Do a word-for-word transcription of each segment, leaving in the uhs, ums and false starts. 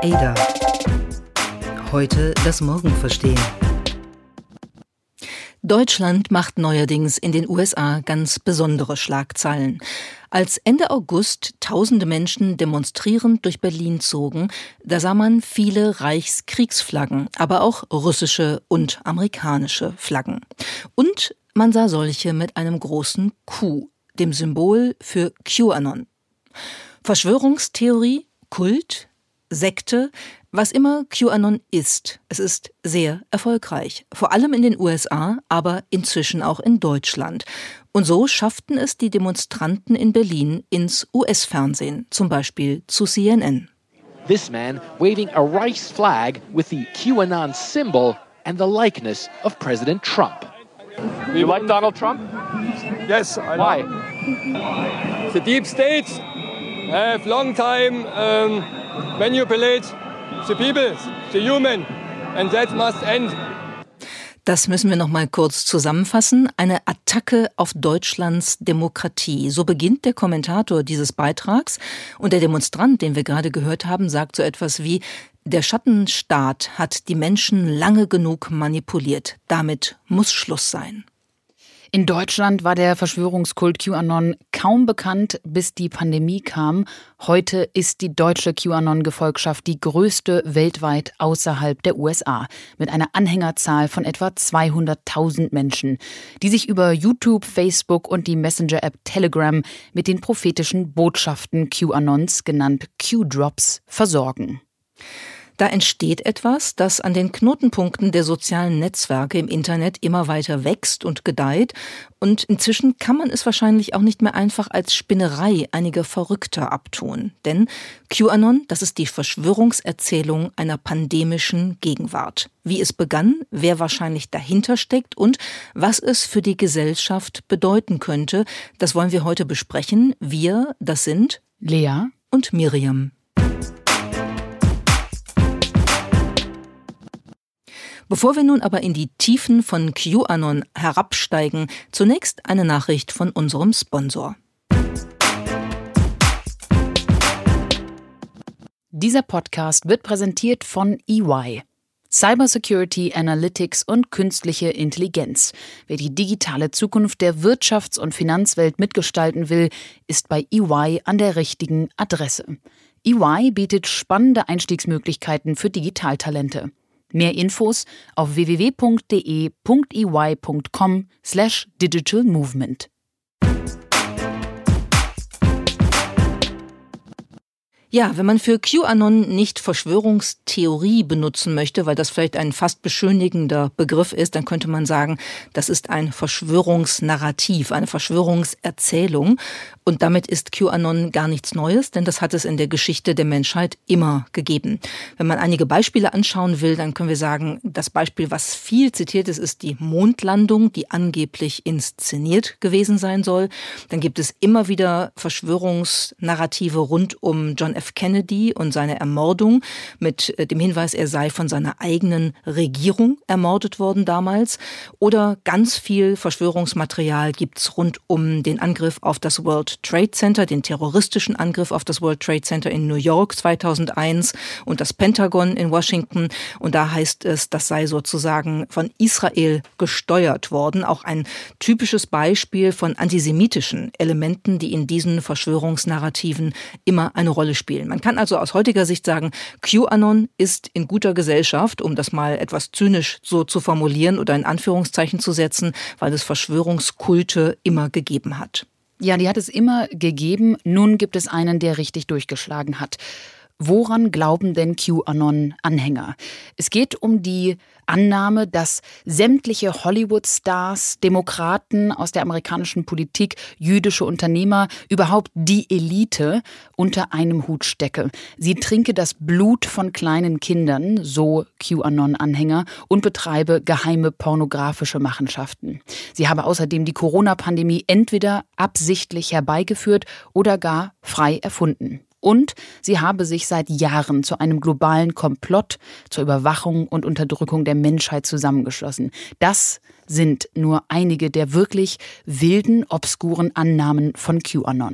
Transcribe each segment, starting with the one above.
Ada. Heute das Morgen verstehen. Deutschland macht neuerdings in den U S A ganz besondere Schlagzeilen. Als Ende August tausende Menschen demonstrierend durch Berlin zogen, da sah man viele Reichskriegsflaggen, aber auch russische und amerikanische Flaggen. Und man sah solche mit einem großen Q, dem Symbol für QAnon. Verschwörungstheorie, Kult, Sekte, was immer QAnon ist, es ist sehr erfolgreich. Vor allem in den U S A, aber inzwischen auch in Deutschland. Und so schafften es die Demonstranten in Berlin ins U S-Fernsehen, zum Beispiel zu C N N. This man waving a Reichs flag with the QAnon symbol and the likeness of President Trump. You like Donald Trump? Yes, I Why? like. The deep state have long time um, manipulate the people, the human, and that must end. Das müssen wir noch mal kurz zusammenfassen. Eine Attacke auf Deutschlands Demokratie. So beginnt der Kommentator dieses Beitrags. Und der Demonstrant, den wir gerade gehört haben, sagt so etwas wie: Der Schattenstaat hat die Menschen lange genug manipuliert. Damit muss Schluss sein. In Deutschland war der Verschwörungskult QAnon kaum bekannt, bis die Pandemie kam. Heute ist die deutsche QAnon-Gefolgschaft die größte weltweit außerhalb der U S A, mit einer Anhängerzahl von etwa zweihunderttausend Menschen, die sich über YouTube, Facebook und die Messenger-App Telegram mit den prophetischen Botschaften QAnons, genannt Q-Drops, versorgen. Da entsteht etwas, das an den Knotenpunkten der sozialen Netzwerke im Internet immer weiter wächst und gedeiht. Und inzwischen kann man es wahrscheinlich auch nicht mehr einfach als Spinnerei einiger Verrückter abtun. Denn QAnon, das ist die Verschwörungserzählung einer pandemischen Gegenwart. Wie es begann, wer wahrscheinlich dahinter steckt und was es für die Gesellschaft bedeuten könnte, das wollen wir heute besprechen. Wir, das sind Lea und Miriam. Bevor wir nun aber in die Tiefen von QAnon herabsteigen, zunächst eine Nachricht von unserem Sponsor. Dieser Podcast wird präsentiert von E Y. Cybersecurity, Analytics und künstliche Intelligenz. Wer die digitale Zukunft der Wirtschafts- und Finanzwelt mitgestalten will, ist bei E Y an der richtigen Adresse. E Y bietet spannende Einstiegsmöglichkeiten für Digitaltalente. Mehr Infos auf w w w punkt d e punkt e y punkt com slash digital movement. Ja, wenn man für QAnon nicht Verschwörungstheorie benutzen möchte, weil das vielleicht ein fast beschönigender Begriff ist, dann könnte man sagen, das ist ein Verschwörungsnarrativ, eine Verschwörungserzählung. Und damit ist QAnon gar nichts Neues, denn das hat es in der Geschichte der Menschheit immer gegeben. Wenn man einige Beispiele anschauen will, dann können wir sagen, das Beispiel, was viel zitiert ist, ist die Mondlandung, die angeblich inszeniert gewesen sein soll. Dann gibt es immer wieder Verschwörungsnarrative rund um John F. Kennedy und seine Ermordung mit dem Hinweis, er sei von seiner eigenen Regierung ermordet worden damals. Oder ganz viel Verschwörungsmaterial gibt's rund um den Angriff auf das World Trade Center, den terroristischen Angriff auf das World Trade Center in New York zweitausendeins und das Pentagon in Washington. Und da heißt es, das sei sozusagen von Israel gesteuert worden. Auch ein typisches Beispiel von antisemitischen Elementen, die in diesen Verschwörungsnarrativen immer eine Rolle spielen. Man kann also aus heutiger Sicht sagen, QAnon ist in guter Gesellschaft, um das mal etwas zynisch so zu formulieren oder in Anführungszeichen zu setzen, weil es Verschwörungskulte immer gegeben hat. Ja, die hat es immer gegeben. Nun gibt es einen, der richtig durchgeschlagen hat. Woran glauben denn QAnon-Anhänger? Es geht um die Annahme, dass sämtliche Hollywood-Stars, Demokraten aus der amerikanischen Politik, jüdische Unternehmer, überhaupt die Elite unter einem Hut stecke. Sie trinke das Blut von kleinen Kindern, so QAnon-Anhänger, und betreibe geheime pornografische Machenschaften. Sie habe außerdem die Corona-Pandemie entweder absichtlich herbeigeführt oder gar frei erfunden. Und sie habe sich seit Jahren zu einem globalen Komplott zur Überwachung und Unterdrückung der Menschheit zusammengeschlossen. Das sind nur einige der wirklich wilden, obskuren Annahmen von QAnon.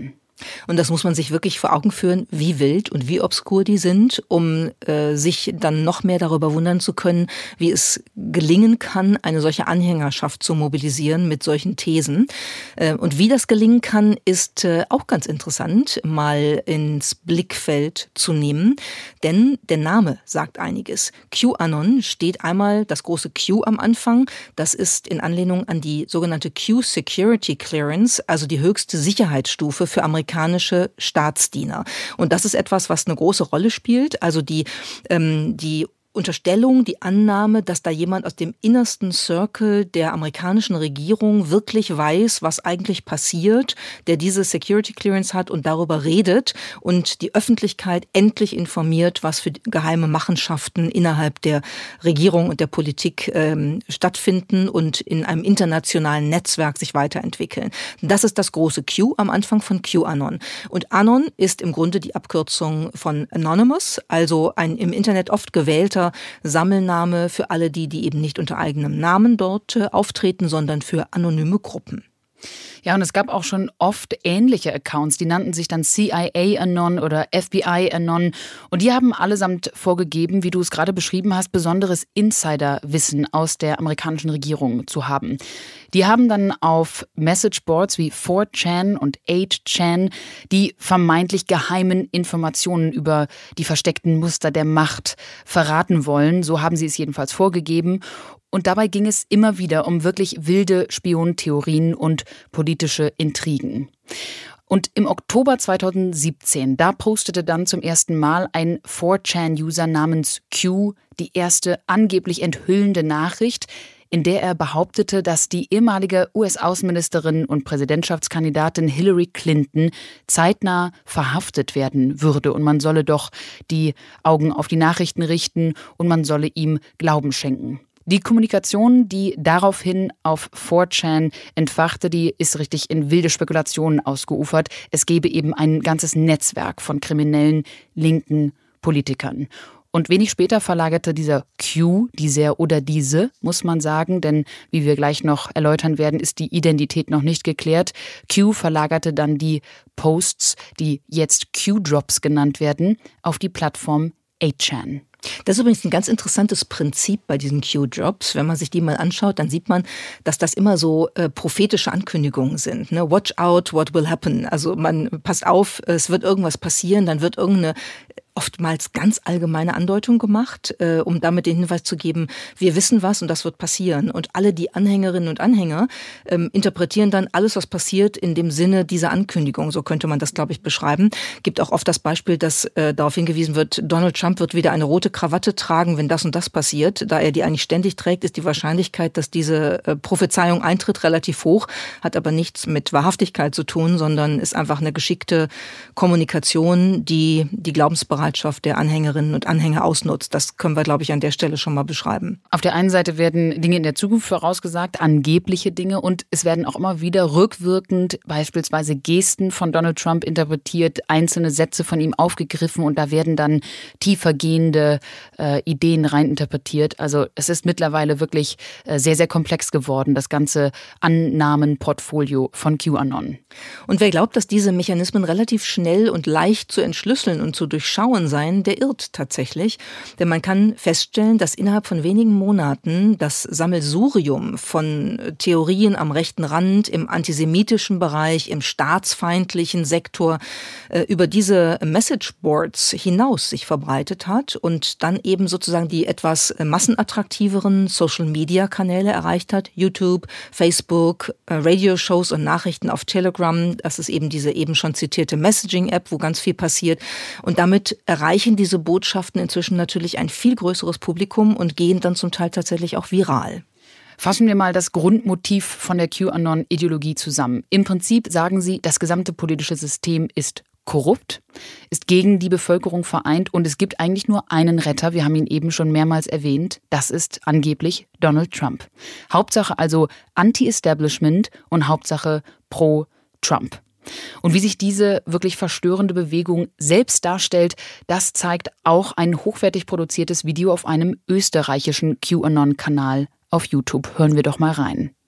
Und das muss man sich wirklich vor Augen führen, wie wild und wie obskur die sind, um äh, sich dann noch mehr darüber wundern zu können, wie es gelingen kann, eine solche Anhängerschaft zu mobilisieren mit solchen Thesen. Äh, und wie das gelingen kann, ist äh, auch ganz interessant, mal ins Blickfeld zu nehmen. Denn der Name sagt einiges. QAnon steht einmal das große Q am Anfang. Das ist in Anlehnung an die sogenannte Q-Security Clearance, also die höchste Sicherheitsstufe für Amerikaner. amerikanische Staatsdiener. Und das ist etwas, was eine große Rolle spielt. Also die, ähm, die Unterstellung, die Annahme, dass da jemand aus dem innersten Circle der amerikanischen Regierung wirklich weiß, was eigentlich passiert, der diese Security Clearance hat und darüber redet und die Öffentlichkeit endlich informiert, was für geheime Machenschaften innerhalb der Regierung und der Politik ähm, stattfinden und in einem internationalen Netzwerk sich weiterentwickeln. Das ist das große Q am Anfang von QAnon. Und Anon ist im Grunde die Abkürzung von Anonymous, also ein im Internet oft gewählter Sammelname für alle die, die eben nicht unter eigenem Namen dort äh, auftreten, sondern für anonyme Gruppen. Ja, und es gab auch schon oft ähnliche Accounts, die nannten sich dann C I A-Anon oder F B I-Anon. Und die haben allesamt vorgegeben, wie du es gerade beschrieben hast, besonderes Insiderwissen aus der amerikanischen Regierung zu haben. Die haben dann auf Messageboards wie four chan und eight chan die vermeintlich geheimen Informationen über die versteckten Muster der Macht verraten wollen. So haben sie es jedenfalls vorgegeben. Und dabei ging es immer wieder um wirklich wilde Spiontheorien und politische Intrigen. Und im Oktober zweitausendsiebzehn, da postete dann zum ersten Mal ein four chan-User namens Q die erste angeblich enthüllende Nachricht, in der er behauptete, dass die ehemalige U S-Außenministerin und Präsidentschaftskandidatin Hillary Clinton zeitnah verhaftet werden würde. Und man solle doch die Augen auf die Nachrichten richten und man solle ihm Glauben schenken. Die Kommunikation, die daraufhin auf four chan entfachte, die ist richtig in wilde Spekulationen ausgeufert. Es gebe eben ein ganzes Netzwerk von kriminellen linken Politikern. Und wenig später verlagerte dieser Q, dieser oder diese, muss man sagen, denn wie wir gleich noch erläutern werden, ist die Identität noch nicht geklärt. Q verlagerte dann die Posts, die jetzt Q-Drops genannt werden, auf die Plattform eight chan. Das ist übrigens ein ganz interessantes Prinzip bei diesen Q-Drops. Wenn man sich die mal anschaut, dann sieht man, dass das immer so äh, prophetische Ankündigungen sind. Ne? Watch out, what will happen. Also man passt auf, es wird irgendwas passieren, dann wird irgendeine oftmals ganz allgemeine Andeutung gemacht, äh, um damit den Hinweis zu geben, wir wissen was und das wird passieren. Und alle die Anhängerinnen und Anhänger ähm, interpretieren dann alles, was passiert, in dem Sinne dieser Ankündigung. So könnte man das, glaube ich, beschreiben. Gibt auch oft das Beispiel, dass äh, darauf hingewiesen wird, Donald Trump wird wieder eine rote Krawatte tragen, wenn das und das passiert. Da er die eigentlich ständig trägt, ist die Wahrscheinlichkeit, dass diese äh, Prophezeiung eintritt, relativ hoch, hat aber nichts mit Wahrhaftigkeit zu tun, sondern ist einfach eine geschickte Kommunikation, die die Glaubensbereitschaft der Anhängerinnen und Anhänger ausnutzt. Das können wir, glaube ich, an der Stelle schon mal beschreiben. Auf der einen Seite werden Dinge in der Zukunft vorausgesagt, angebliche Dinge, und es werden auch immer wieder rückwirkend beispielsweise Gesten von Donald Trump interpretiert, einzelne Sätze von ihm aufgegriffen und da werden dann tiefergehende äh, Ideen reininterpretiert. Also es ist mittlerweile wirklich äh, sehr, sehr komplex geworden, das ganze Annahmenportfolio von QAnon. Und wer glaubt, dass diese Mechanismen relativ schnell und leicht zu entschlüsseln und zu durchschauen sein, der irrt tatsächlich. Denn man kann feststellen, dass innerhalb von wenigen Monaten das Sammelsurium von Theorien am rechten Rand, im antisemitischen Bereich, im staatsfeindlichen Sektor äh, über diese Messageboards hinaus sich verbreitet hat und dann eben sozusagen die etwas massenattraktiveren Social-Media-Kanäle erreicht hat. YouTube, Facebook, äh, Radioshows und Nachrichten auf Telegram. Das ist eben diese eben schon zitierte Messaging-App, wo ganz viel passiert. Und damit erreichen diese Botschaften inzwischen natürlich ein viel größeres Publikum und gehen dann zum Teil tatsächlich auch viral. Fassen wir mal das Grundmotiv von der QAnon-Ideologie zusammen. Im Prinzip sagen sie, das gesamte politische System ist korrupt, ist gegen die Bevölkerung vereint und es gibt eigentlich nur einen Retter, wir haben ihn eben schon mehrmals erwähnt, das ist angeblich Donald Trump. Hauptsache also Anti-Establishment und Hauptsache pro-Trump. Und wie sich diese wirklich verstörende Bewegung selbst darstellt, das zeigt auch ein hochwertig produziertes Video auf einem österreichischen QAnon-Kanal auf YouTube. Hören wir doch mal rein.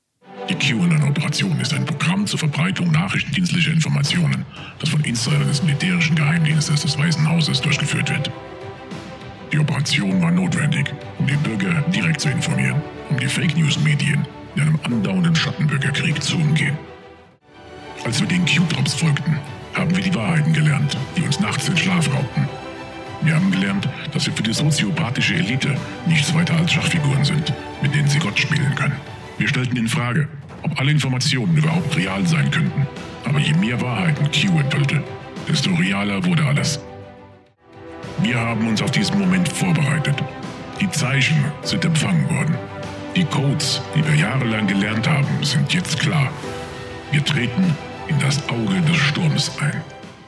Die QAnon-Operation ist ein Programm zur Verbreitung nachrichtendienstlicher Informationen, das von Insidern des militärischen Geheimdienstes des Weißen Hauses durchgeführt wird. Die Operation war notwendig, um die Bürger direkt zu informieren, um die Fake-News-Medien in einem andauernden Schattenbürgerkrieg zu umgehen. Als wir den Q-Drops folgten, haben wir die Wahrheiten gelernt, die uns nachts den Schlaf raubten. Wir haben gelernt, dass wir für die soziopathische Elite nichts weiter als Schachfiguren sind, mit denen sie Gott spielen können. Wir stellten in Frage, ob alle Informationen überhaupt real sein könnten. Aber je mehr Wahrheiten Q enthüllte, desto realer wurde alles. Wir haben uns auf diesen Moment vorbereitet. Die Zeichen sind empfangen worden. Die Codes, die wir jahrelang gelernt haben, sind jetzt klar. Wir treten in das Auge des Sturms ein.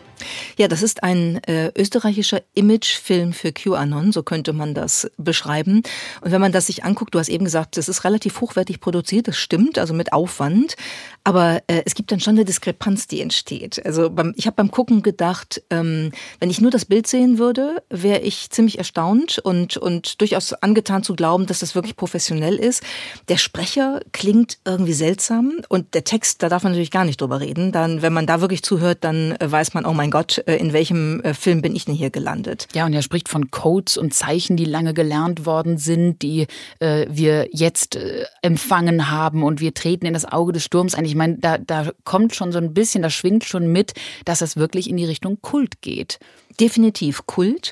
Ja, das ist ein äh, österreichischer Imagefilm für QAnon, so könnte man das beschreiben. Und wenn man das sich anguckt, du hast eben gesagt, das ist relativ hochwertig produziert, das stimmt, also mit Aufwand. Aber äh, es gibt dann schon eine Diskrepanz, die entsteht. Also beim, ich habe beim Gucken gedacht, ähm, wenn ich nur das Bild sehen würde, wäre ich ziemlich erstaunt und, und durchaus angetan zu glauben, dass das wirklich professionell ist. Der Sprecher klingt irgendwie seltsam und der Text, da darf man natürlich gar nicht drüber reden. Dann, wenn man da wirklich zuhört, dann äh, weiß man, oh mein Gott, in welchem Film bin ich denn hier gelandet? Ja, und er spricht von Codes und Zeichen, die lange gelernt worden sind, die äh, wir jetzt äh, empfangen haben und wir treten in das Auge des Sturms ein. Ich meine, da, da kommt schon so ein bisschen, da schwingt schon mit, dass es wirklich in die Richtung Kult geht. Definitiv Kult.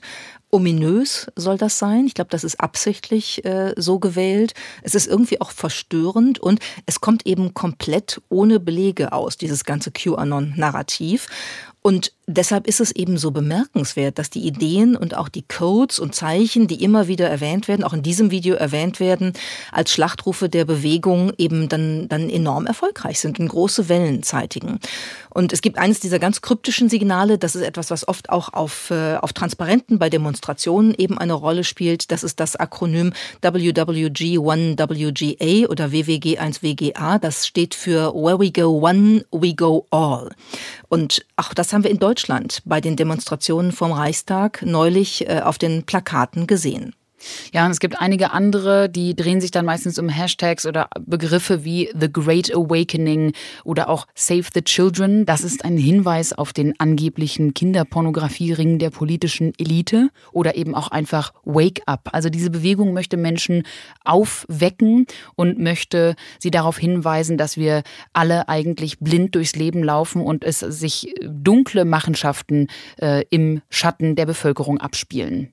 Ominös soll das sein. Ich glaube, das ist absichtlich äh, so gewählt. Es ist irgendwie auch verstörend und es kommt eben komplett ohne Belege aus, dieses ganze QAnon-Narrativ. Und deshalb ist es eben so bemerkenswert, dass die Ideen und auch die Codes und Zeichen, die immer wieder erwähnt werden, auch in diesem Video erwähnt werden, als Schlachtrufe der Bewegung eben dann, dann enorm erfolgreich sind und große Wellen zeitigen. Und es gibt eines dieser ganz kryptischen Signale, das ist etwas, was oft auch auf, äh, auf Transparenten bei Demonstrationen eben eine Rolle spielt. Das ist das Akronym W W G eins W G A oder W W G eins W G A. Das steht für Where we go one, we go all. Und auch das haben wir in Deutschland bei den Demonstrationen vom Reichstag neulich äh, auf den Plakaten gesehen. Ja, und es gibt einige andere, die drehen sich dann meistens um Hashtags oder Begriffe wie The Great Awakening oder auch Save the Children. Das ist ein Hinweis auf den angeblichen Kinderpornografiering der politischen Elite oder eben auch einfach Wake Up. Also diese Bewegung möchte Menschen aufwecken und möchte sie darauf hinweisen, dass wir alle eigentlich blind durchs Leben laufen und es sich dunkle Machenschaften äh, im Schatten der Bevölkerung abspielen.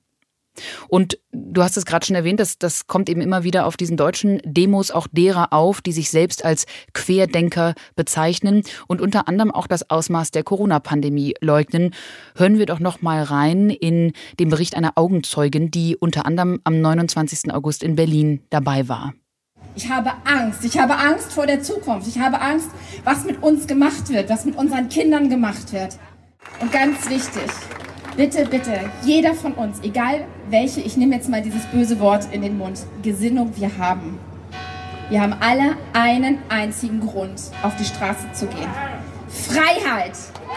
Und du hast es gerade schon erwähnt, das, das kommt eben immer wieder auf diesen deutschen Demos auch derer auf, die sich selbst als Querdenker bezeichnen und unter anderem auch das Ausmaß der Corona-Pandemie leugnen. Hören wir doch noch mal rein in den Bericht einer Augenzeugin, die unter anderem am neunundzwanzigsten August in Berlin dabei war. Ich habe Angst. Ich habe Angst vor der Zukunft. Ich habe Angst, was mit uns gemacht wird, was mit unseren Kindern gemacht wird. Und ganz wichtig, bitte, bitte, jeder von uns, egal welche, ich nehme jetzt mal dieses böse Wort in den Mund, Gesinnung wir haben. Wir haben alle einen einzigen Grund, auf die Straße zu gehen. Freiheit!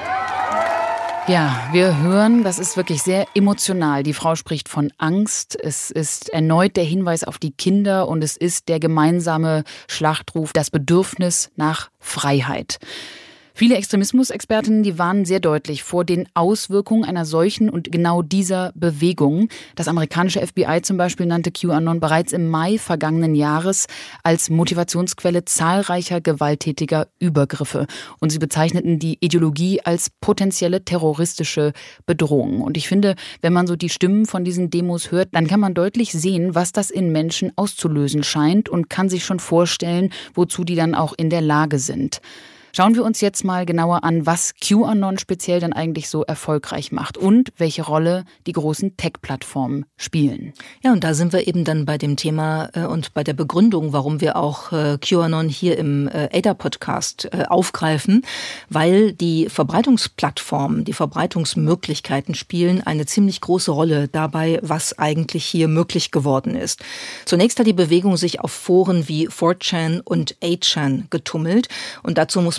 Ja, wir hören, das ist wirklich sehr emotional. Die Frau spricht von Angst. Es ist erneut der Hinweis auf die Kinder und es ist der gemeinsame Schlachtruf, das Bedürfnis nach Freiheit. Viele Extremismusexpertinnen, die warnen sehr deutlich vor den Auswirkungen einer solchen und genau dieser Bewegung. Das amerikanische F B I zum Beispiel nannte QAnon bereits im Mai vergangenen Jahres als Motivationsquelle zahlreicher gewalttätiger Übergriffe. Und sie bezeichneten die Ideologie als potenzielle terroristische Bedrohung. Und ich finde, wenn man so die Stimmen von diesen Demos hört, dann kann man deutlich sehen, was das in Menschen auszulösen scheint und kann sich schon vorstellen, wozu die dann auch in der Lage sind. Schauen wir uns jetzt mal genauer an, was QAnon speziell dann eigentlich so erfolgreich macht und welche Rolle die großen Tech-Plattformen spielen. Ja, und da sind wir eben dann bei dem Thema äh, und bei der Begründung, warum wir auch äh, QAnon hier im äh, A D A-Podcast äh, aufgreifen, weil die Verbreitungsplattformen, die Verbreitungsmöglichkeiten spielen eine ziemlich große Rolle dabei, was eigentlich hier möglich geworden ist. Zunächst hat die Bewegung sich auf Foren wie four chan und eight chan getummelt und dazu muss man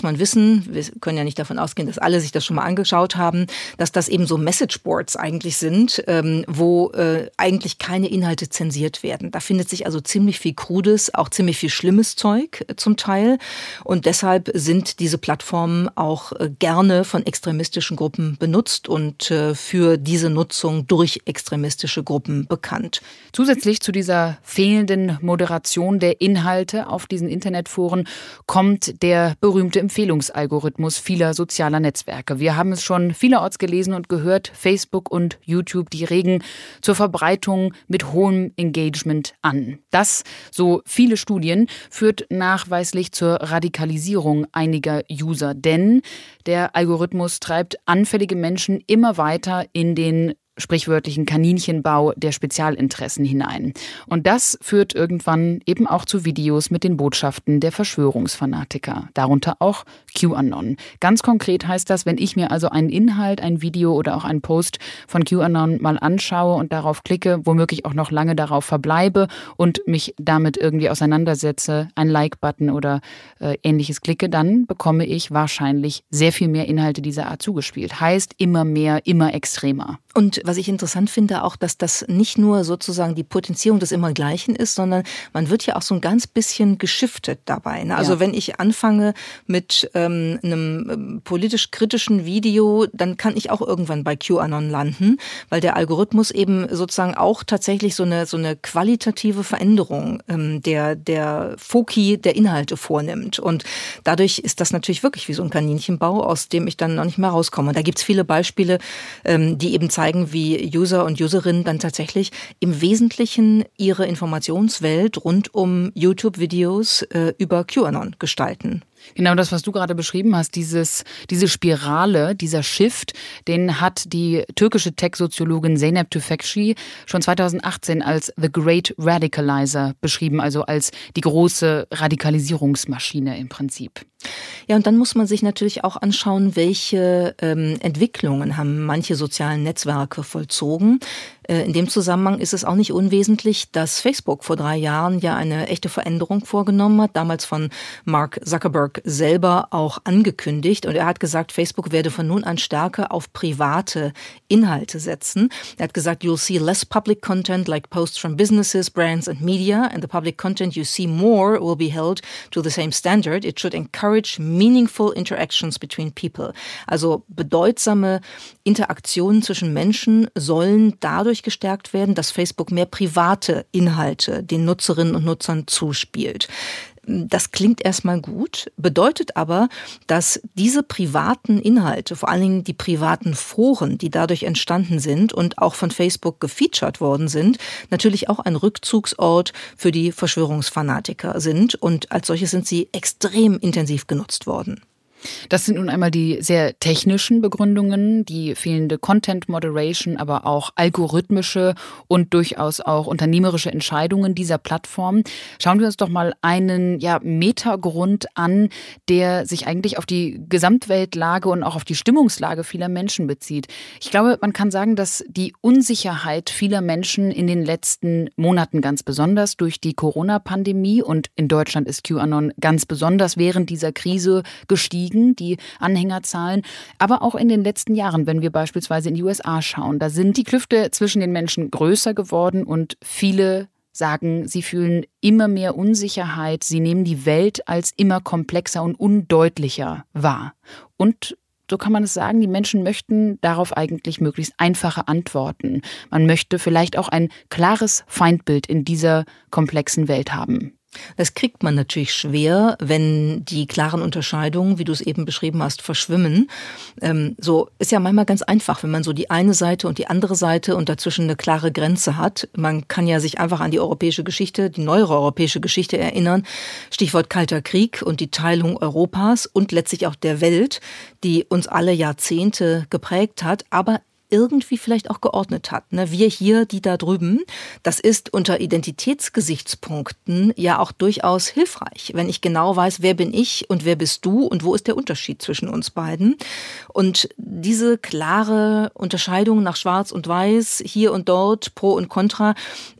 man wissen, wir können ja nicht davon ausgehen, dass alle sich das schon mal angeschaut haben, dass das eben so Messageboards eigentlich sind, ähm, wo äh, eigentlich keine Inhalte zensiert werden. Da findet sich also ziemlich viel Krudes, auch ziemlich viel schlimmes Zeug äh, zum Teil. Und deshalb sind diese Plattformen auch äh, gerne von extremistischen Gruppen benutzt und äh, für diese Nutzung durch extremistische Gruppen bekannt. Zusätzlich zu dieser fehlenden Moderation der Inhalte auf diesen Internetforen kommt der berühmte Empfehlungsalgorithmus vieler sozialer Netzwerke. Wir haben es schon vielerorts gelesen und gehört, Facebook und YouTube, die regen zur Verbreitung mit hohem Engagement an. Das, so viele Studien, führt nachweislich zur Radikalisierung einiger User, denn der Algorithmus treibt anfällige Menschen immer weiter in den sprichwörtlichen Kaninchenbau der Spezialinteressen hinein. Und das führt irgendwann eben auch zu Videos mit den Botschaften der Verschwörungsfanatiker, darunter auch QAnon. Ganz konkret heißt das, wenn ich mir also einen Inhalt, ein Video oder auch einen Post von QAnon mal anschaue und darauf klicke, womöglich auch noch lange darauf verbleibe und mich damit irgendwie auseinandersetze, einen Like-Button oder äh, ähnliches klicke, dann bekomme ich wahrscheinlich sehr viel mehr Inhalte dieser Art zugespielt. Heißt immer mehr, immer extremer. Und was ich interessant finde, auch, dass das nicht nur sozusagen die Potenzierung des Immergleichen ist, sondern man wird ja auch so ein ganz bisschen geschiftet dabei. Ne? Also ja. Wenn ich anfange mit ähm, einem politisch kritischen Video, dann kann ich auch irgendwann bei QAnon landen, weil der Algorithmus eben sozusagen auch tatsächlich so eine so eine qualitative Veränderung ähm, der der Foki der Inhalte vornimmt. Und dadurch ist das natürlich wirklich wie so ein Kaninchenbau, aus dem ich dann noch nicht mehr rauskomme. Und da gibt es viele Beispiele, ähm, die eben zeigen, wie User und Userinnen dann tatsächlich im Wesentlichen ihre Informationswelt rund um YouTube-Videos äh, über QAnon gestalten. Genau das, was du gerade beschrieben hast, dieses, diese Spirale, dieser Shift, den hat die türkische Tech-Soziologin Zeynep Tüfekci schon zweitausendachtzehn als The Great Radicalizer beschrieben, also als die große Radikalisierungsmaschine im Prinzip. Ja, und dann muss man sich natürlich auch anschauen, welche ähm, Entwicklungen haben manche sozialen Netzwerke vollzogen. Äh, in dem Zusammenhang ist es auch nicht unwesentlich, dass Facebook vor drei Jahren ja eine echte Veränderung vorgenommen hat, damals von Mark Zuckerberg selber auch angekündigt. Und er hat gesagt, Facebook werde von nun an stärker auf private Inhalte setzen. Er hat gesagt, you'll see less public content like posts from businesses, brands and media, and the public content you see more will be held to the same standard. It should encourage meaningful interactions between people. Also bedeutsame Interaktionen zwischen Menschen sollen dadurch gestärkt werden, dass Facebook mehr private Inhalte den Nutzerinnen und Nutzern zuspielt. Das klingt erstmal gut, bedeutet aber, dass diese privaten Inhalte, vor allen Dingen die privaten Foren, die dadurch entstanden sind und auch von Facebook gefeatured worden sind, natürlich auch ein Rückzugsort für die Verschwörungsfanatiker sind. Und als solche sind sie extrem intensiv genutzt worden. Das sind nun einmal die sehr technischen Begründungen, die fehlende Content Moderation, aber auch algorithmische und durchaus auch unternehmerische Entscheidungen dieser Plattform. Schauen wir uns doch mal einen ja, Metagrund an, der sich eigentlich auf die Gesamtweltlage und auch auf die Stimmungslage vieler Menschen bezieht. Ich glaube, man kann sagen, dass die Unsicherheit vieler Menschen in den letzten Monaten ganz besonders durch die Corona-Pandemie, und in Deutschland ist QAnon ganz besonders während dieser Krise gestiegen, die Anhängerzahlen, aber auch in den letzten Jahren, wenn wir beispielsweise in die U S A schauen, da sind die Klüfte zwischen den Menschen größer geworden und viele sagen, sie fühlen immer mehr Unsicherheit, sie nehmen die Welt als immer komplexer und undeutlicher wahr. Und so kann man es sagen, die Menschen möchten darauf eigentlich möglichst einfache Antworten. Man möchte vielleicht auch ein klares Feindbild in dieser komplexen Welt haben. Das kriegt man natürlich schwer, wenn die klaren Unterscheidungen, wie du es eben beschrieben hast, verschwimmen. Ähm, so ist ja manchmal ganz einfach, wenn man so die eine Seite und die andere Seite und dazwischen eine klare Grenze hat. Man kann ja sich einfach an die europäische Geschichte, die neuere europäische Geschichte erinnern. Stichwort Kalter Krieg und die Teilung Europas und letztlich auch der Welt, die uns alle Jahrzehnte geprägt hat, aber irgendwie vielleicht auch geordnet hat. Ne? Wir hier, die da drüben, das ist unter Identitätsgesichtspunkten ja auch durchaus hilfreich, wenn ich genau weiß, wer bin ich und wer bist du und wo ist der Unterschied zwischen uns beiden. Und diese klare Unterscheidung nach Schwarz und Weiß, hier und dort, Pro und Contra,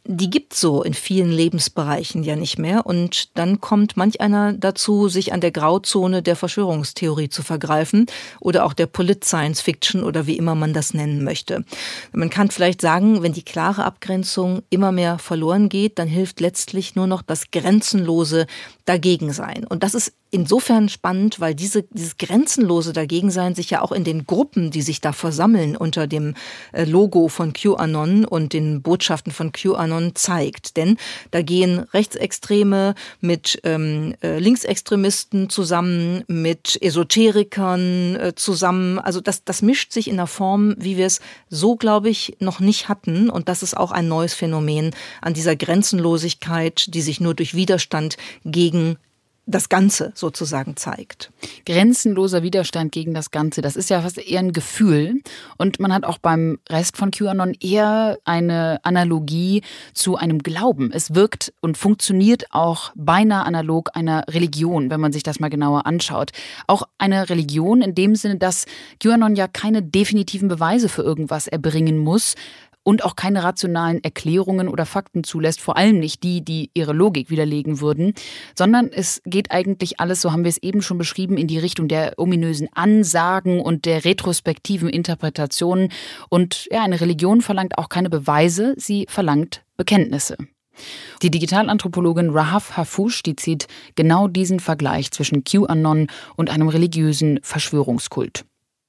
die gibt's so in vielen Lebensbereichen ja nicht mehr. Und dann kommt manch einer dazu, sich an der Grauzone der Verschwörungstheorie zu vergreifen oder auch der Polit-Science-Fiction oder wie immer man das nennen möchte. Man kann vielleicht sagen, wenn die klare Abgrenzung immer mehr verloren geht, dann hilft letztlich nur noch das grenzenlose Dagegensein. Und das ist insofern spannend, weil diese, dieses grenzenlose Dagegensein sich ja auch in den Gruppen, die sich da versammeln unter dem Logo von QAnon und den Botschaften von QAnon zeigt. Denn da gehen Rechtsextreme mit ähm, Linksextremisten zusammen, mit Esoterikern äh, zusammen. Also das, das mischt sich in einer Form, wie wir es so, glaube ich, noch nicht hatten. Und das ist auch ein neues Phänomen an dieser Grenzenlosigkeit, die sich nur durch Widerstand gegen das Ganze sozusagen zeigt. Grenzenloser Widerstand gegen das Ganze, das ist ja fast eher ein Gefühl. Und man hat auch beim Rest von QAnon eher eine Analogie zu einem Glauben. Es wirkt und funktioniert auch beinahe analog einer Religion, wenn man sich das mal genauer anschaut. Auch eine Religion in dem Sinne, dass QAnon ja keine definitiven Beweise für irgendwas erbringen muss, und auch keine rationalen Erklärungen oder Fakten zulässt, vor allem nicht die, die ihre Logik widerlegen würden, sondern es geht eigentlich alles, so haben wir es eben schon beschrieben, in die Richtung der ominösen Ansagen und der retrospektiven Interpretationen. Und ja, eine Religion verlangt auch keine Beweise, sie verlangt Bekenntnisse. Die Digitalanthropologin Rahaf Hafoush, die zieht genau diesen Vergleich zwischen QAnon und einem religiösen Verschwörungskult.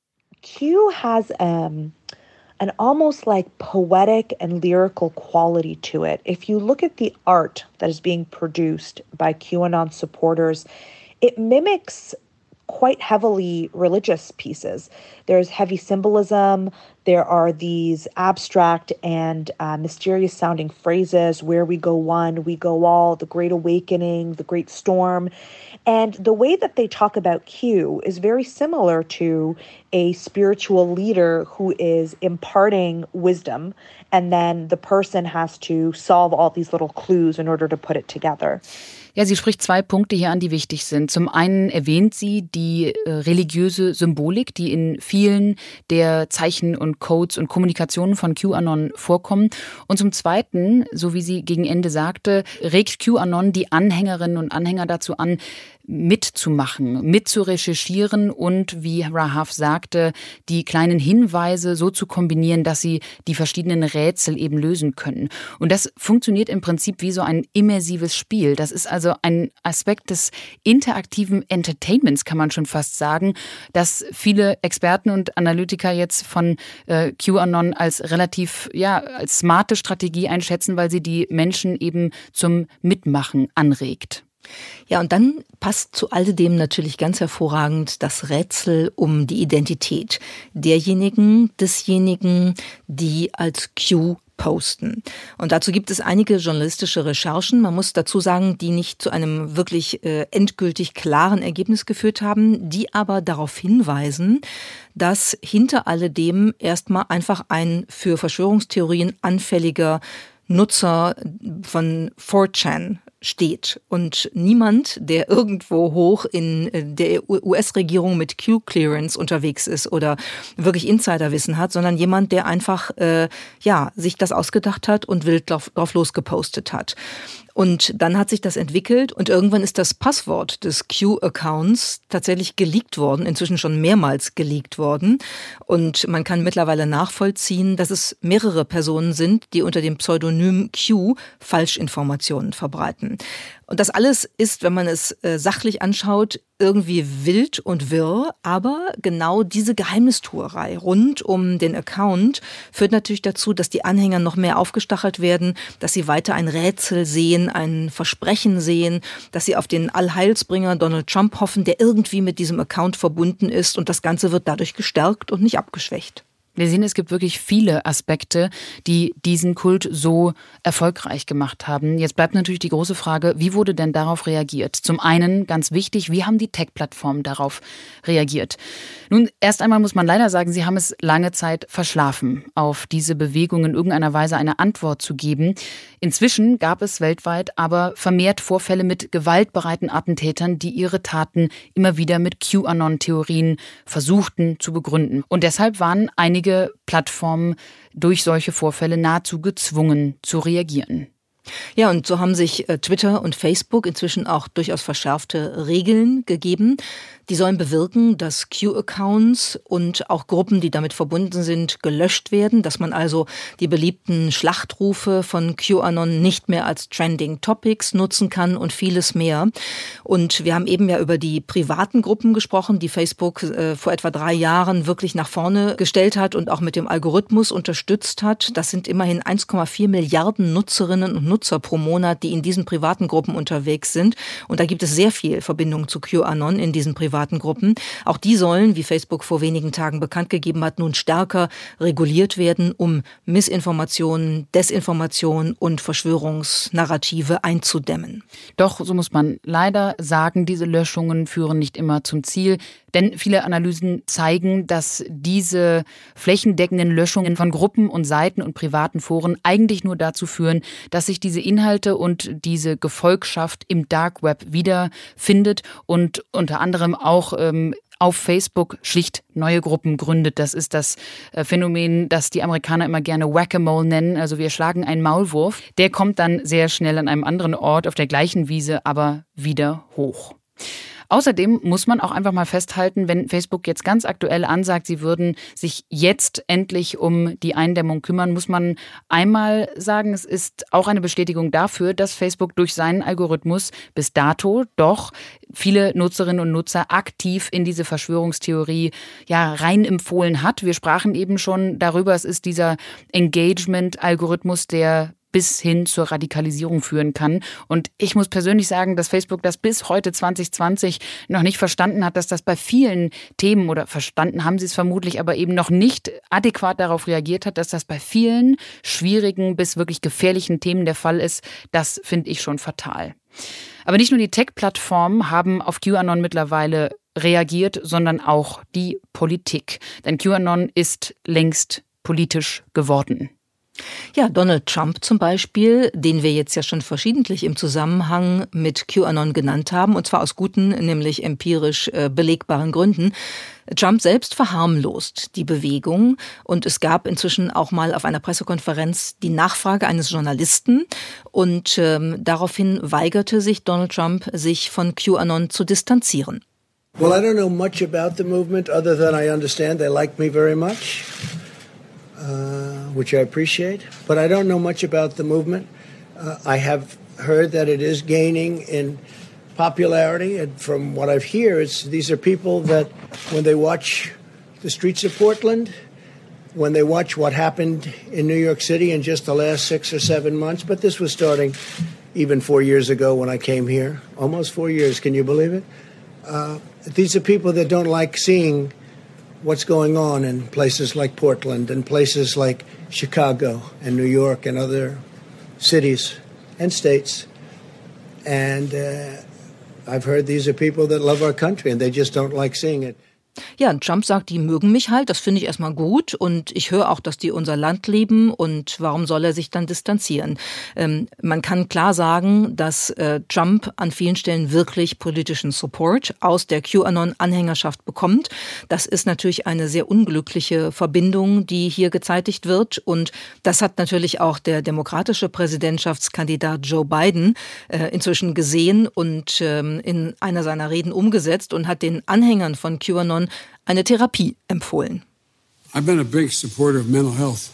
Q has um an almost like poetic and lyrical quality to it. If you look at the art that is being produced by QAnon supporters, it mimics quite heavily religious pieces. There's heavy symbolism. There are these abstract and uh, mysterious sounding phrases, where we go one, we go all, the great awakening, the great storm. And the way that they talk about Q is very similar to a spiritual leader who is imparting wisdom, and then the person has to solve all these little clues in order to put it together. Ja, sie spricht zwei Punkte hier an, die wichtig sind. Zum einen erwähnt sie die äh, religiöse Symbolik, die in vielen der Zeichen und Codes und Kommunikationen von QAnon vorkommen. Und zum zweiten, so wie sie gegen Ende sagte, regt QAnon die Anhängerinnen und Anhänger dazu an, mitzumachen, mitzurecherchieren und, wie Rahaf sagte, die kleinen Hinweise so zu kombinieren, dass sie die verschiedenen Rätsel eben lösen können. Und das funktioniert im Prinzip wie so ein immersives Spiel. Das ist also ein Aspekt des interaktiven Entertainments, kann man schon fast sagen, dass viele Experten und Analytiker jetzt von äh, QAnon als relativ, ja, als smarte Strategie einschätzen, weil sie die Menschen eben zum Mitmachen anregt. Ja, und dann passt zu alledem natürlich ganz hervorragend das Rätsel um die Identität derjenigen, desjenigen, die als Q posten. Und dazu gibt es einige journalistische Recherchen, man muss dazu sagen, die nicht zu einem wirklich äh, endgültig klaren Ergebnis geführt haben, die aber darauf hinweisen, dass hinter alledem erstmal einfach ein für Verschwörungstheorien anfälliger Nutzer von four chan steht und niemand, der irgendwo hoch in der U S-Regierung mit Q-Clearance unterwegs ist oder wirklich Insiderwissen hat, sondern jemand, der einfach äh, ja sich das ausgedacht hat und wild drauf, drauf losgepostet hat. Und dann hat sich das entwickelt und irgendwann ist das Passwort des Q-Accounts tatsächlich geleakt worden, inzwischen schon mehrmals geleakt worden. Und man kann mittlerweile nachvollziehen, dass es mehrere Personen sind, die unter dem Pseudonym Q Falschinformationen verbreiten. Und das alles ist, wenn man es äh, sachlich anschaut, irgendwie wild und wirr, aber genau diese Geheimnistuerei rund um den Account führt natürlich dazu, dass die Anhänger noch mehr aufgestachelt werden, dass sie weiter ein Rätsel sehen, ein Versprechen sehen, dass sie auf den Allheilsbringer Donald Trump hoffen, der irgendwie mit diesem Account verbunden ist und das Ganze wird dadurch gestärkt und nicht abgeschwächt. Wir sehen, es gibt wirklich viele Aspekte, die diesen Kult so erfolgreich gemacht haben. Jetzt bleibt natürlich die große Frage, wie wurde denn darauf reagiert? Zum einen, ganz wichtig, wie haben die Tech-Plattformen darauf reagiert? Nun, erst einmal muss man leider sagen, sie haben es lange Zeit verschlafen, auf diese Bewegung in irgendeiner Weise eine Antwort zu geben. Inzwischen gab es weltweit aber vermehrt Vorfälle mit gewaltbereiten Attentätern, die ihre Taten immer wieder mit QAnon-Theorien versuchten zu begründen. Und deshalb waren einige einige Plattformen durch solche Vorfälle nahezu gezwungen zu reagieren. Ja, und so haben sich äh, Twitter und Facebook inzwischen auch durchaus verschärfte Regeln gegeben. Die sollen bewirken, dass Q-Accounts und auch Gruppen, die damit verbunden sind, gelöscht werden, dass man also die beliebten Schlachtrufe von QAnon nicht mehr als Trending Topics nutzen kann und vieles mehr. Und wir haben eben ja über die privaten Gruppen gesprochen, die Facebook äh, vor etwa drei Jahren wirklich nach vorne gestellt hat und auch mit dem Algorithmus unterstützt hat. Das sind immerhin eins Komma vier Milliarden Nutzerinnen und Nutzer pro Monat, die in diesen privaten Gruppen unterwegs sind. Und da gibt es sehr viel Verbindung zu QAnon in diesen privaten Gruppen. Auch die sollen, wie Facebook vor wenigen Tagen bekannt gegeben hat, nun stärker reguliert werden, um Missinformationen, Desinformation und Verschwörungsnarrative einzudämmen. Doch, so muss man leider sagen, diese Löschungen führen nicht immer zum Ziel. Denn viele Analysen zeigen, dass diese flächendeckenden Löschungen von Gruppen und Seiten und privaten Foren eigentlich nur dazu führen, dass sich diese Inhalte und diese Gefolgschaft im Dark Web wiederfindet und unter anderem auch ähm, auf Facebook schlicht neue Gruppen gründet. Das ist das Phänomen, das die Amerikaner immer gerne Whack-a-Mole nennen. Also wir schlagen einen Maulwurf. Der kommt dann sehr schnell an einem anderen Ort auf der gleichen Wiese, aber wieder hoch. Außerdem muss man auch einfach mal festhalten, wenn Facebook jetzt ganz aktuell ansagt, sie würden sich jetzt endlich um die Eindämmung kümmern, muss man einmal sagen, es ist auch eine Bestätigung dafür, dass Facebook durch seinen Algorithmus bis dato doch viele Nutzerinnen und Nutzer aktiv in diese Verschwörungstheorie ja rein empfohlen hat. Wir sprachen eben schon darüber, es ist dieser Engagement-Algorithmus, der bis hin zur Radikalisierung führen kann. Und ich muss persönlich sagen, dass Facebook das bis heute zwanzig zwanzig noch nicht verstanden hat, dass das bei vielen Themen, oder verstanden haben sie es vermutlich, aber eben noch nicht adäquat darauf reagiert hat, dass das bei vielen schwierigen bis wirklich gefährlichen Themen der Fall ist. Das finde ich schon fatal. Aber nicht nur die Tech-Plattformen haben auf QAnon mittlerweile reagiert, sondern auch die Politik. Denn QAnon ist längst politisch geworden. Ja, Donald Trump zum Beispiel, den wir jetzt ja schon verschiedentlich im Zusammenhang mit QAnon genannt haben, und zwar aus guten, nämlich empirisch äh, belegbaren Gründen. Trump selbst verharmlost die Bewegung und es gab inzwischen auch mal auf einer Pressekonferenz die Nachfrage eines Journalisten und ähm, daraufhin weigerte sich Donald Trump, sich von QAnon zu distanzieren. Well, I don't know much about the movement other than I understand they like me very much. Uh, which I appreciate, but I don't know much about the movement. Uh, I have heard that it is gaining in popularity, and from what I hear, it's these are people that when they watch the streets of Portland, when they watch what happened in New York City in just the last six or seven months, but this was starting even four years ago when I came here, almost four years, can you believe it? Uh, these are people that don't like seeing what's going on in places like Portland and places like Chicago and New York and other cities and states. And uh, I've heard these are people that love our country and they just don't like seeing it. Ja, Trump sagt, die mögen mich halt, das finde ich erstmal gut und ich höre auch, dass die unser Land lieben und warum soll er sich dann distanzieren? Ähm, man kann klar sagen, dass äh, Trump an vielen Stellen wirklich politischen Support aus der QAnon-Anhängerschaft bekommt. Das ist natürlich eine sehr unglückliche Verbindung, die hier gezeitigt wird und das hat natürlich auch der demokratische Präsidentschaftskandidat Joe Biden äh, inzwischen gesehen und ähm, in einer seiner Reden umgesetzt und hat den Anhängern von QAnon eine Therapie empfohlen. I've been a big supporter of mental health.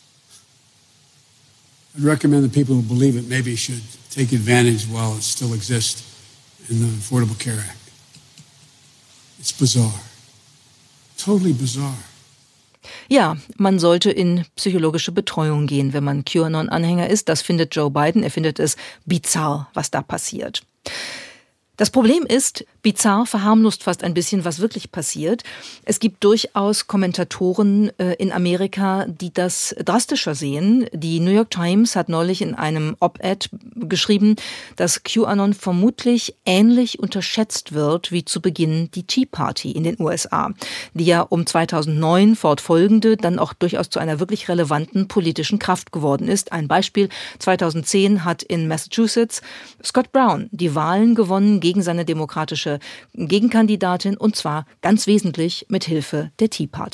I'd recommend that people who believe it maybe should take advantage while it still exists in the Affordable Care Act. It's bizarre. Totally bizarre. Ja, man sollte in psychologische Betreuung gehen, wenn man QAnon-Anhänger ist. Das findet Joe Biden. Er findet es bizarr, was da passiert. Das Problem ist, bizarr verharmlost fast ein bisschen, was wirklich passiert. Es gibt durchaus Kommentatoren äh, in Amerika, die das drastischer sehen. Die New York Times hat neulich in einem Op-Ed geschrieben, dass QAnon vermutlich ähnlich unterschätzt wird wie zu Beginn die Tea Party in den U S A, die ja um zweitausendneun fortfolgende dann auch durchaus zu einer wirklich relevanten politischen Kraft geworden ist. Ein Beispiel, zweitausendzehn hat in Massachusetts Scott Brown die Wahlen gewonnen gegen seine demokratische Gegenkandidatin und zwar ganz wesentlich mit Hilfe der Tea Party.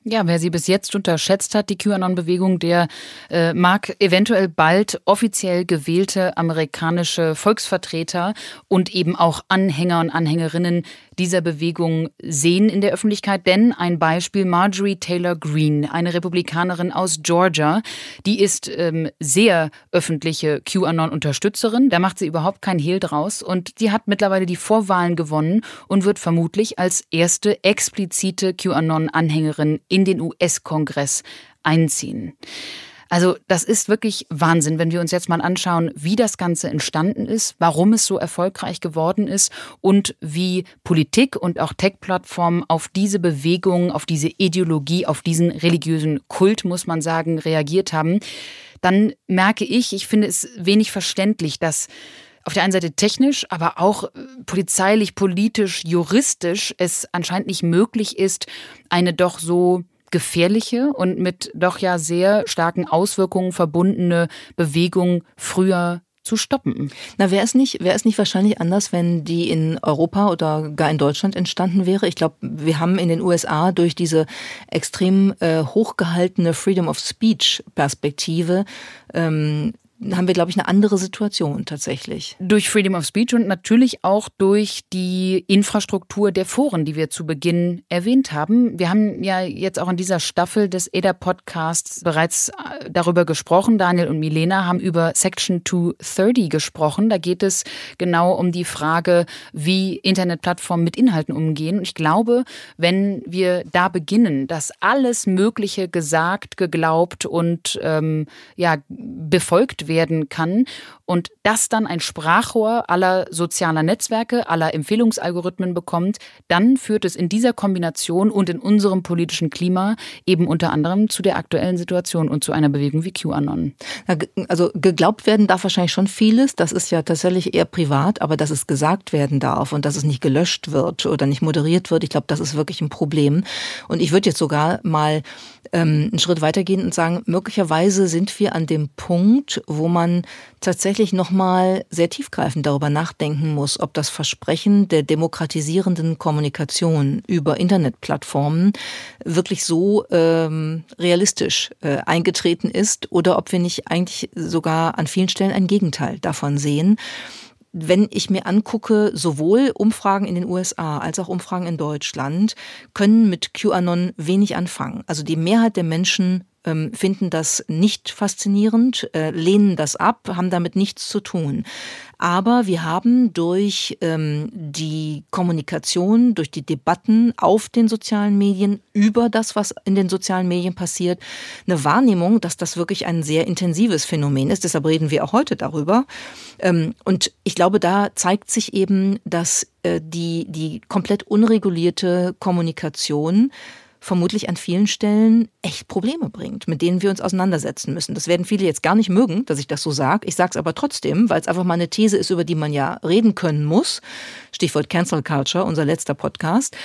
Ja, wer sie bis jetzt unterschätzt hat, die QAnon-Bewegung, der äh, mag eventuell bald offiziell gewählte amerikanische Volksvertreter und eben auch Anhänger und Anhängerinnen dieser Bewegung sehen in der Öffentlichkeit. Denn ein Beispiel, Marjorie Taylor Greene, eine Republikanerin aus Georgia, die ist ähm, sehr öffentliche QAnon-Unterstützerin. Da macht sie überhaupt kein Hehl draus. Und die hat mittlerweile die Vorwahlen gewonnen und wird vermutlich als erste explizite QAnon-Anhängerin in den U S-Kongress einziehen. Also das ist wirklich Wahnsinn, wenn wir uns jetzt mal anschauen, wie das Ganze entstanden ist, warum es so erfolgreich geworden ist und wie Politik und auch Tech-Plattformen auf diese Bewegung, auf diese Ideologie, auf diesen religiösen Kult, muss man sagen, reagiert haben. Dann merke ich, ich finde es wenig verständlich, dass auf der einen Seite technisch, aber auch polizeilich, politisch, juristisch es anscheinend nicht möglich ist, eine doch so gefährliche und mit doch ja sehr starken Auswirkungen verbundene Bewegung früher zu stoppen. Na, wäre es nicht, wäre es nicht wahrscheinlich anders, wenn die in Europa oder gar in Deutschland entstanden wäre? Ich glaube, wir haben in den U S A durch diese extrem äh, hochgehaltene Freedom of Speech Perspektive ähm, haben wir, glaube ich, eine andere Situation tatsächlich. Durch Freedom of Speech und natürlich auch durch die Infrastruktur der Foren, die wir zu Beginn erwähnt haben. Wir haben ja jetzt auch in dieser Staffel des A D A-Podcasts bereits darüber gesprochen. Daniel und Milena haben über Section zweihundertdreißig gesprochen. Da geht es genau um die Frage, wie Internetplattformen mit Inhalten umgehen. Und ich glaube, wenn wir da beginnen, dass alles Mögliche gesagt, geglaubt und ähm, ja, befolgt wird, werden kann und das dann ein Sprachrohr aller sozialer Netzwerke, aller Empfehlungsalgorithmen bekommt, dann führt es in dieser Kombination und in unserem politischen Klima eben unter anderem zu der aktuellen Situation und zu einer Bewegung wie QAnon. Also geglaubt werden darf wahrscheinlich schon vieles, das ist ja tatsächlich eher privat, aber dass es gesagt werden darf und dass es nicht gelöscht wird oder nicht moderiert wird, ich glaube, das ist wirklich ein Problem. Und ich würde jetzt sogar mal ähm, einen Schritt weitergehen und sagen, möglicherweise sind wir an dem Punkt, wo man tatsächlich nochmal sehr tiefgreifend darüber nachdenken muss, ob das Versprechen der demokratisierenden Kommunikation über Internetplattformen wirklich so ähm, realistisch äh, eingetreten ist oder ob wir nicht eigentlich sogar an vielen Stellen ein Gegenteil davon sehen. Wenn ich mir angucke, sowohl Umfragen in den U S A als auch Umfragen in Deutschland können mit QAnon wenig anfangen. Also die Mehrheit der Menschen ähm, finden das nicht faszinierend, äh, lehnen das ab, haben damit nichts zu tun. Aber wir haben durch ähm, die Kommunikation, durch die Debatten auf den sozialen Medien über das, was in den sozialen Medien passiert, eine Wahrnehmung, dass das wirklich ein sehr intensives Phänomen ist. Deshalb reden wir auch heute darüber. Ähm, und ich glaube, da zeigt sich eben, dass äh, die, die komplett unregulierte Kommunikation vermutlich an vielen Stellen echt Probleme bringt, mit denen wir uns auseinandersetzen müssen. Das werden viele jetzt gar nicht mögen, dass ich das so sage. Ich sage es aber trotzdem, weil es einfach mal eine These ist, über die man ja reden können muss. Stichwort Cancel Culture, unser letzter Podcast.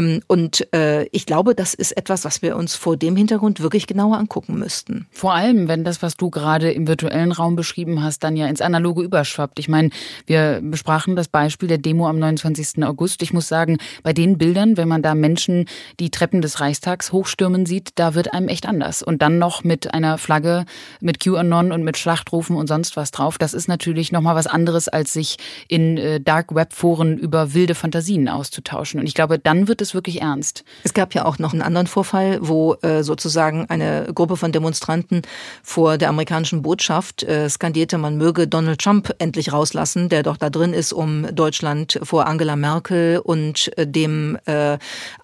Und ich glaube, das ist etwas, was wir uns vor dem Hintergrund wirklich genauer angucken müssten. Vor allem, wenn das, was du gerade im virtuellen Raum beschrieben hast, dann ja ins Analoge überschwappt. Ich meine, wir besprachen das Beispiel der Demo am neunundzwanzigsten August. Ich muss sagen, bei den Bildern, wenn man da Menschen die Treppen des Reichstags hochstürmen sieht, da wird einem echt anders. Und dann noch mit einer Flagge, mit QAnon und mit Schlachtrufen und sonst was drauf. Das ist natürlich nochmal was anderes, als sich in äh, Dark-Web-Foren über wilde Fantasien auszutauschen. Und ich glaube, dann wird es wirklich ernst. Es gab ja auch noch einen anderen Vorfall, wo äh, sozusagen eine Gruppe von Demonstranten vor der amerikanischen Botschaft äh, skandierte, man möge Donald Trump endlich rauslassen, der doch da drin ist, um Deutschland vor Angela Merkel und äh, dem äh,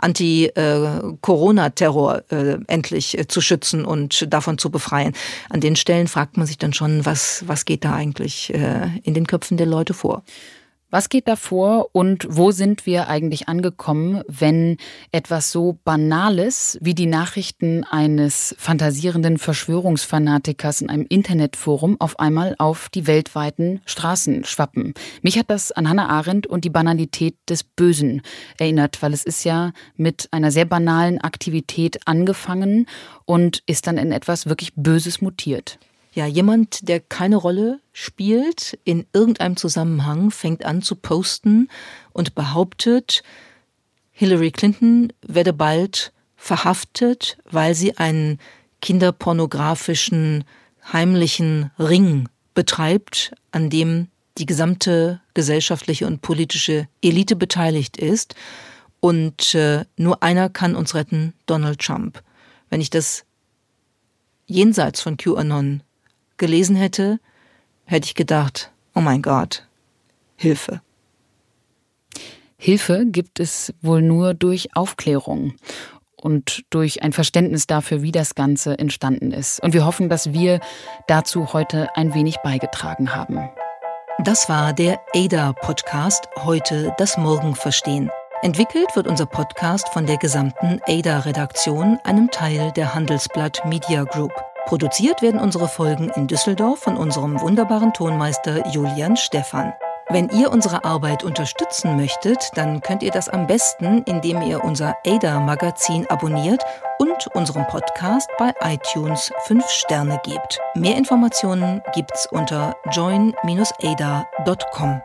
Anti-Corona-Terror äh, endlich äh, zu schützen und davon zu befreien. An den Stellen fragt man sich dann schon, was, was geht da eigentlich äh, in den Köpfen der Leute vor? Was geht da vor und wo sind wir eigentlich angekommen, wenn etwas so Banales wie die Nachrichten eines fantasierenden Verschwörungsfanatikers in einem Internetforum auf einmal auf die weltweiten Straßen schwappen? Mich hat das an Hannah Arendt und die Banalität des Bösen erinnert, weil es ist ja mit einer sehr banalen Aktivität angefangen und ist dann in etwas wirklich Böses mutiert. Ja, jemand, der keine Rolle spielt in irgendeinem Zusammenhang, fängt an zu posten und behauptet, Hillary Clinton werde bald verhaftet, weil sie einen kinderpornografischen, heimlichen Ring betreibt, an dem die gesamte gesellschaftliche und politische Elite beteiligt ist. Und äh, nur einer kann uns retten, Donald Trump. Wenn ich das jenseits von QAnon gelesen hätte, hätte ich gedacht, oh mein Gott, Hilfe. Hilfe gibt es wohl nur durch Aufklärung und durch ein Verständnis dafür, wie das Ganze entstanden ist. Und wir hoffen, dass wir dazu heute ein wenig beigetragen haben. Das war der A D A-Podcast, heute das Morgen verstehen. Entwickelt wird unser Podcast von der gesamten A D A-Redaktion, einem Teil der Handelsblatt Media Group. Produziert werden unsere Folgen in Düsseldorf von unserem wunderbaren Tonmeister Julian Stephan. Wenn ihr unsere Arbeit unterstützen möchtet, dann könnt ihr das am besten, indem ihr unser A D A-Magazin abonniert und unserem Podcast bei iTunes fünf Sterne gebt. Mehr Informationen gibt's unter join dash a d a punkt com.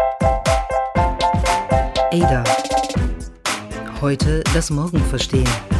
A D A. Heute das Morgen verstehen.